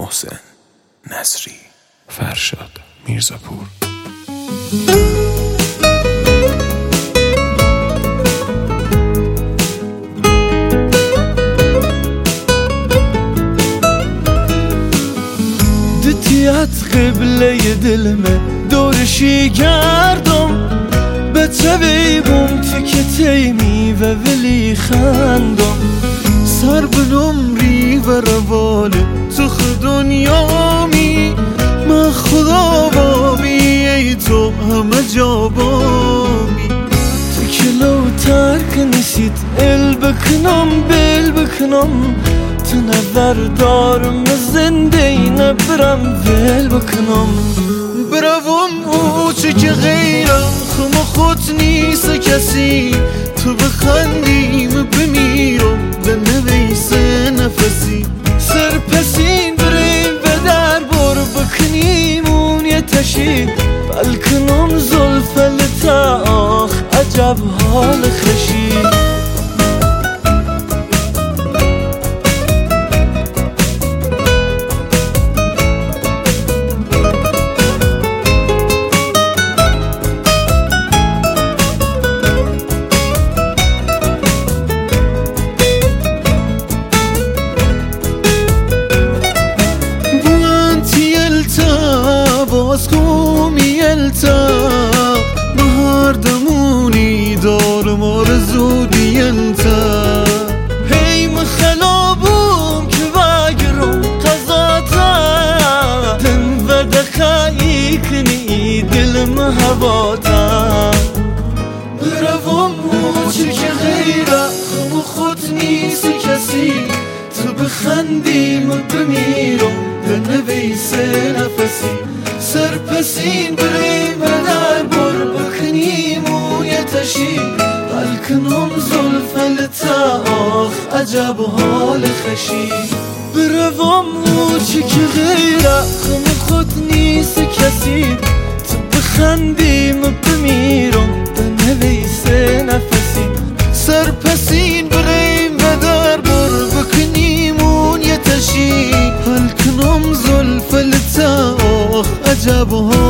محسن نصری، فرشاد میرزاپور. دتیت قبله دلمه دورشی گردم به تبیبم تکتی میوه ولی خندم سر بلومری و رواله تو خود دنیامی من خدا بامی ای تو همه جا بامی تو کلو ترک نسید ال بکنم بل بکنم تو نوردارم زنده ای نبرم ول بکنم بروم او چه که غیرم خم خود نیست کسی تو بخندیم بمیرم به نویس نفسی سرپسین بریم به در بر بکنیم اون یه تشی بلکنم زلفل تا آخ عجب حال خشی بهار دمونی دارم آرزودی انتا هی مخلابوم که بگرم قضاتا دن و دخایی کنی دلم هواتا بروم موچه که غیره خم خود نیست کسی تو بخندیم بمیرم به نویس نفسی سرپسین بریم در بر بکنیم و یه تشی بلکنم زلفل تا آخ عجب حال خشی بروم او چه که غیره خم خود نیست کسی تو بخندیم بمیرم به نویس نفسی سرپسین بریم در بر بکنیم اون یه تشی بلکنم زلفل تا عجب